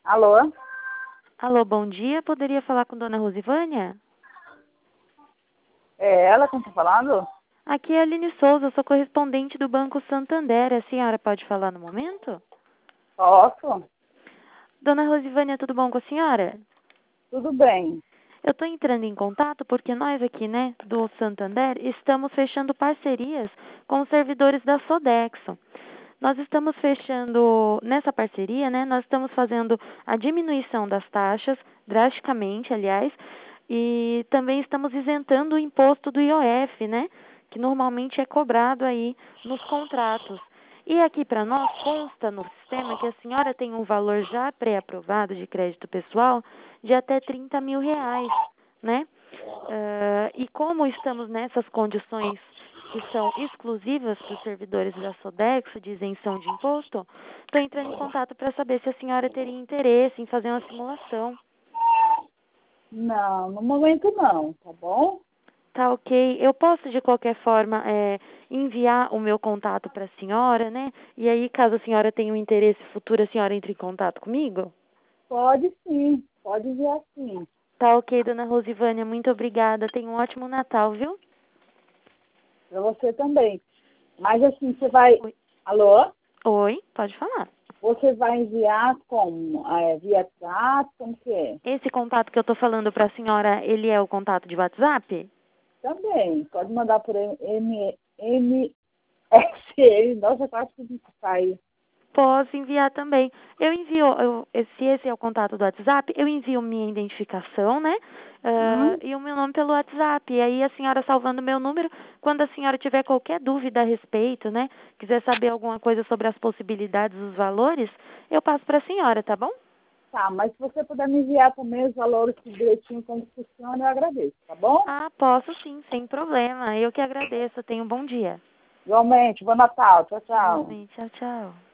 Alô? Alô, bom dia. Poderia falar com Dona Rosivânia? É ela quem está falando? Aqui é a Aline Souza, sou correspondente do Banco Santander. A senhora pode falar no momento? Posso? Dona Rosivânia, tudo bom com a senhora? Tudo bem. Eu estou entrando em contato porque nós aqui, do Santander, estamos fechando parcerias com os servidores da Sodexo. Nós estamos fechando, nessa parceria, nós estamos fazendo a diminuição das taxas, drasticamente, aliás, e também estamos isentando o imposto do IOF, que normalmente é cobrado aí nos contratos. E aqui para nós consta no sistema que a senhora tem um valor já pré-aprovado de crédito pessoal de até R$ 30.000, né? E como estamos nessas condições que são exclusivas para os servidores da Sodexo, de isenção de imposto, estou entrando em contato para saber se a senhora teria interesse em fazer uma simulação. Não, no momento não, tá bom? Tá ok. Eu posso, de qualquer forma, enviar o meu contato para a senhora, E aí, caso a senhora tenha um interesse futuro, a senhora entre em contato comigo? Pode sim, pode enviar sim. Tá ok, dona Rosivânia. Muito obrigada. Tenha um ótimo Natal, viu? Para você também. Mas assim, você vai... Oi. Alô? Oi, pode falar. Você vai enviar como? Via chat, como que é? Esse contato que eu tô falando para a senhora, ele é o contato de WhatsApp? Também. Pode mandar por MSN. Nossa, quase que sai. Posso enviar também. Eu envio, se esse é o contato do WhatsApp, eu envio minha identificação, Hum? e o meu nome pelo WhatsApp. E aí a senhora salvando meu número, quando a senhora tiver qualquer dúvida a respeito, quiser saber alguma coisa sobre as possibilidades, os valores, eu passo para a senhora, tá bom? Tá, mas se você puder me enviar também os valores direitinho como funciona, eu agradeço, tá bom? Ah, posso sim, sem problema. Eu que agradeço. Tenha um bom dia. Igualmente, bom Natal, tchau, tchau. Igualmente. Tchau, tchau.